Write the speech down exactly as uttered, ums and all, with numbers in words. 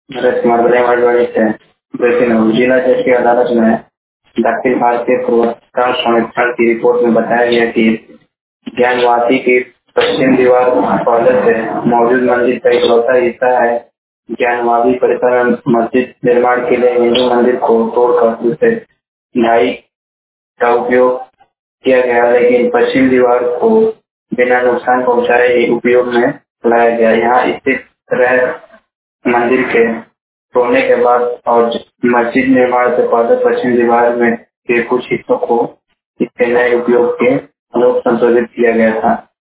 नरेश कुमार बलिया से breaking news. जिला जज की अदालत में दाखिल भारतीय पुरातत्व सर्वेक्षण की रिपोर्ट में बताया गया कि ज्ञानवापी की पश्चिम दीवार पहले से मौजूद मंदिर का इकलौता हिस्सा है। ज्ञानवापी परिसर में मस्जिद निर्माण के लिए हिंदू मंदिर को तोड़कर उसे ढाई का उपयोग किया गया, लेकिन पश्चिम दीवार को बिना नुकसान पहुंचाए उपयोग में लाया गया। यहाँ स्थित रह मंदिर के तोड़ने के बाद और मस्जिद निर्माण से पहले पश्चिम दीवार में के कुछ हिस्सों को इसके नए उपयोग के अनुरूप संशोधित किया गया था।